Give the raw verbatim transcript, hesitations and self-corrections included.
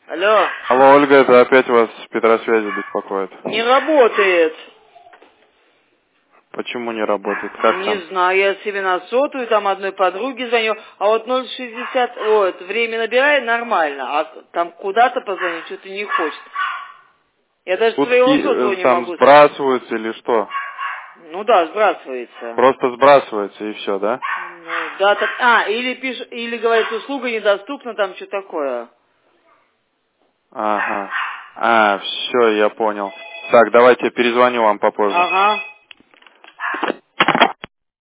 Алло. Алло, Ольга, это опять вас Петросвязи беспокоит. Не работает. Почему не работает? Как Не там? знаю, я себе на сотую, там одной подруге звоню, а вот ноль шестьдесят, вот, время набирает нормально, а там куда-то позвонить что-то не хочет. Я даже своего Сутки сотового э, не там могу. сбрасываются или что? Ну да, сбрасывается. Просто сбрасывается и все, да? Ну, да, так, а, или пишет, или говорит, услуга недоступна, там что такое. Ага. А, все, я понял. Так, давайте я перезвоню вам попозже. Ага.